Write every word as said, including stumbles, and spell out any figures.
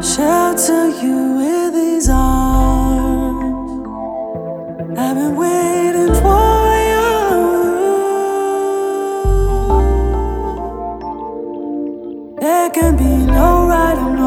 Shelter you with these arms. I've been waiting for you. There can be no right or no